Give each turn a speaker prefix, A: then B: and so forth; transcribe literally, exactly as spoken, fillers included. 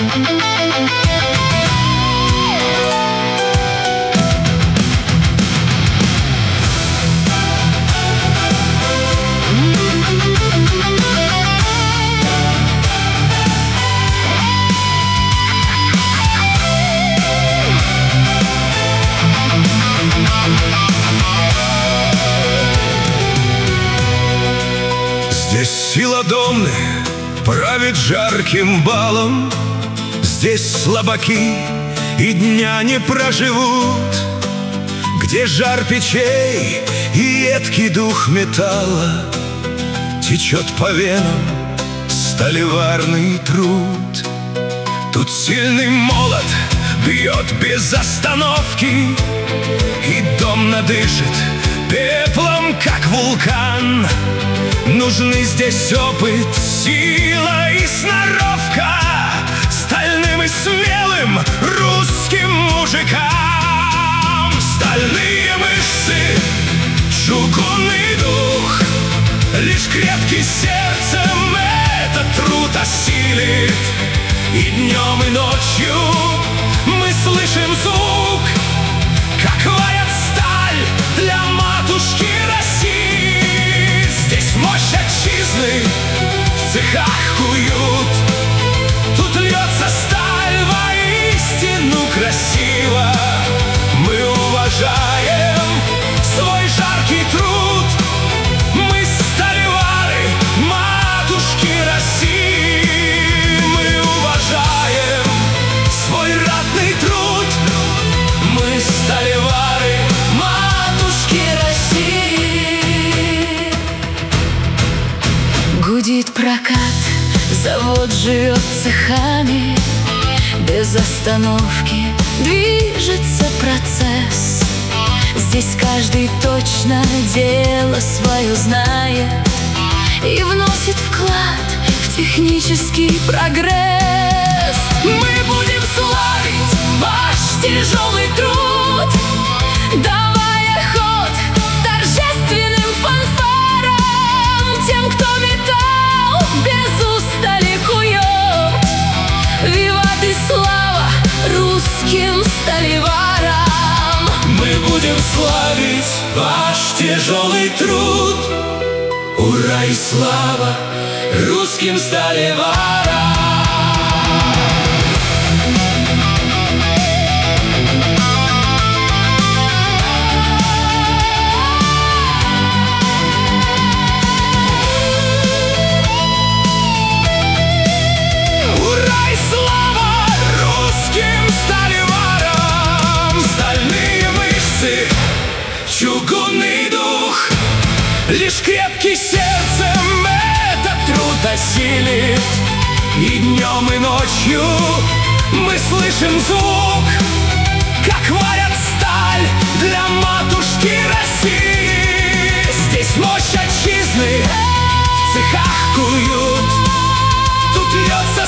A: Здесь сила Домны правит жарким балом, здесь слабаки и дня не проживут, где жар печей и едкий дух металла, течет по венам сталеварный труд. Тут сильный молот бьет без остановки, и Домна дышит пеплом, как вулкан. Нужны здесь опыт, сила и сноровка стальным и смелым русским мужикам. Стальные мышцы, чугунный дух, лишь крепкий сердцем этот труд осилит. И днем, и ночью мы слышим звук, как варят сталь для матушки России. Здесь мощь отчизны в цехах куют, тут льется сталь воистину красиво. Мы уважаем свой жаркий труд, мы сталевары матушки России. Мы уважаем свой ратный труд, мы сталевары матушки России.
B: Гудит прокат, завод живет цехами, без остановки движется процесс. Здесь каждый точно дело свое знает и вносит вклад в технический прогресс. Мы будем славить ваш тяжелый труд, давая ход торжественным фанфарам, тем, кто металл без устали кует. Виват и слава русским сталеварам!
A: Мы будем славить ваш тяжелый труд. Ура и слава русским сталеварам! Чугунный дух, лишь крепкий сердцем этот труд осилит. И днем, и ночью мы слышим звук, как варят сталь для матушки России. Здесь мощь отчизны в цехах куют, тут льется